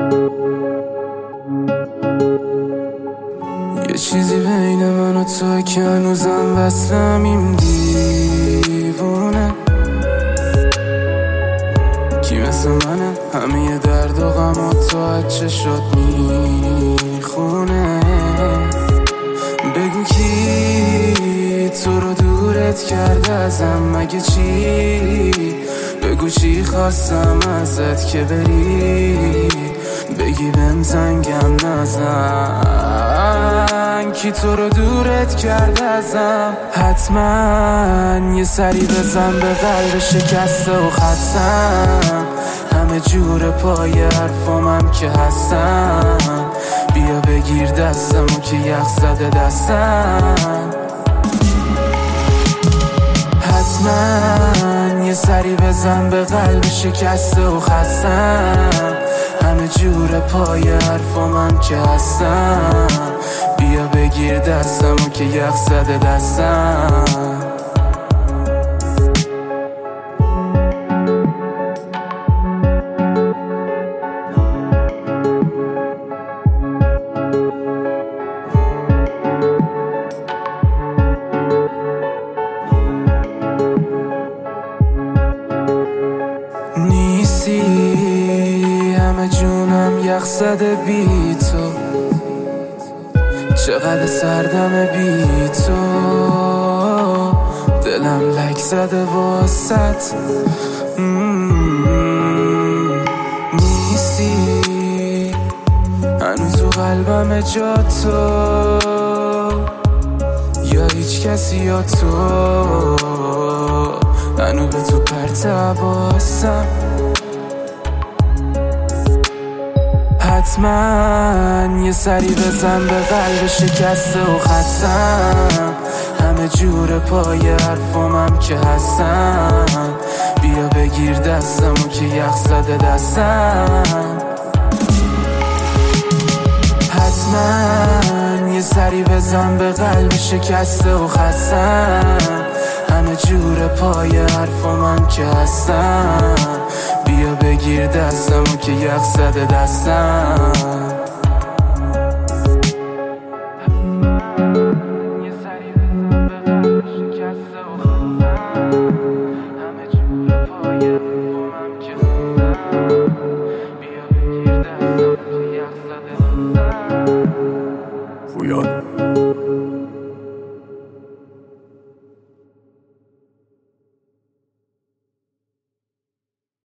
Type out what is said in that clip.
یه چیزی بین من و تو که هنوزم وصلمیم دیوونه. کی مثل منه همه درد و غم و تو از چشات میخونه. بگو کی تو رو دورت کرده ازم، مگه چی؟ بگو چی خواستم ازت که بری بگی بهم زنگم نزن. کی تو رو دورت کرده ازم؟ حتما یه سری بزن به قلب شکسته و خستم. همه جور پای حرفامم که هستم. بیا بگیر دستمو که یخ زده دستم. حتما یه سری بزن به قلب شکسته و خستم. همه جور پای حرفامم که هستم. بیا بگیر دستمو که یخ زده دستم. نیستی همه جونم یخ زده بی تو. چقدر سردم بی تو. دلم لک زده واسط. نیستی هنوز تو قلبم جا تو، یا هیچ کسی یا تو. هنو به تو پرت حواسم. حتما یه سری بزن به قلب شکسته و خستم. همه جور پای حرفامم که هستم. بیا بگیر دستمو که یخ زده دستم. حتما یه سری بزن به قلب شکسته و خستم. همه جور پای حرفامم که هستم. بیا بگیر دستمو که یخ زده دستم. یه سری بزن به قلب شکسته و خستم. همه جور پای حرفامم که هستم. بیا بگیر دستمو که یخ زده دستم.